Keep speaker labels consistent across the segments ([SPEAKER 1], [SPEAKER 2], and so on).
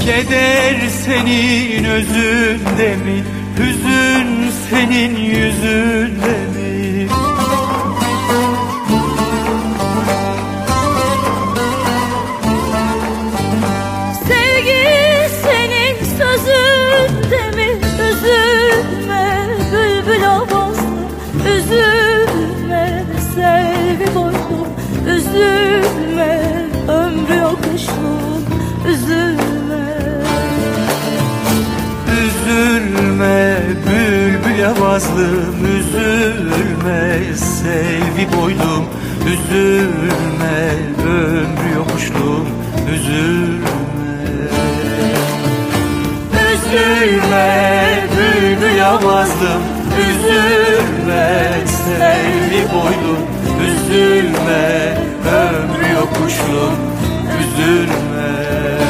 [SPEAKER 1] Keder senin özünde mi? Hüzün senin yüzünde mi?
[SPEAKER 2] Sevgi senin sözünde mi? Üzülme bülbül avazlı, üzülme selvi boylum, üzülme ömrü yokuşlum, üzülme.
[SPEAKER 1] Üzülme bülbül avazlım, üzülme selvi boylum, üzülme ömrü yokuşlum, üzülme. Üzülme bülbül avazlım, üzülme selvi boylum, üzülme ömrü yokuşlum, üzülme.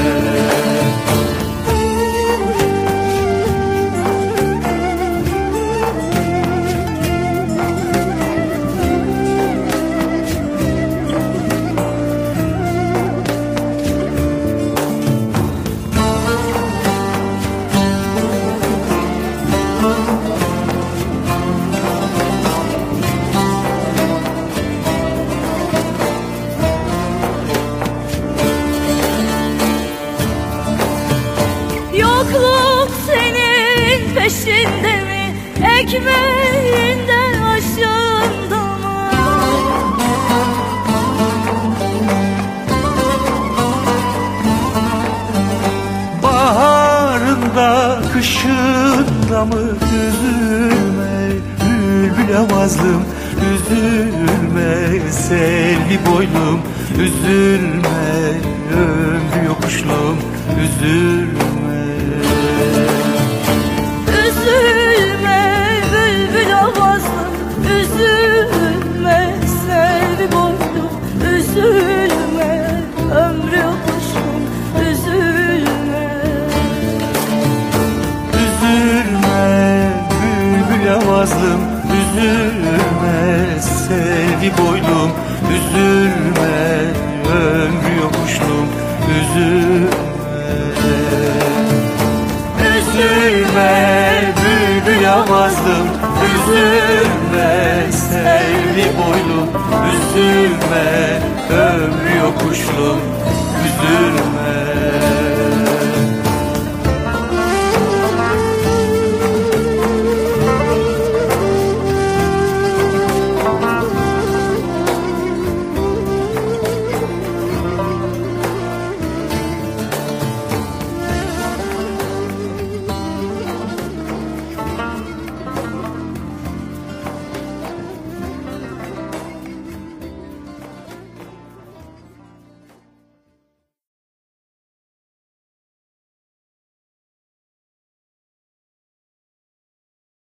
[SPEAKER 2] Yokluk senin peşinde mi? Ekmeğinden aşığında mı?
[SPEAKER 1] Baharında kışında mı? Üzülme bülbül avazlım, üzülme selvi boylum, üzülme ömrü yokuşlum, üzülme.
[SPEAKER 2] Üzülme bülbül avazlım, üzülme selvi boylum, üzülme ömrü yokuşum, üzülme.
[SPEAKER 1] Üzülme bülbül avazlım, üzülme selvi boylum, üzülme ömrü yokuşlum, üzülme. Üzülme bülbül avazlım, üzülme selvi boylum, üzülme ömrü yokuşlum, üzülme.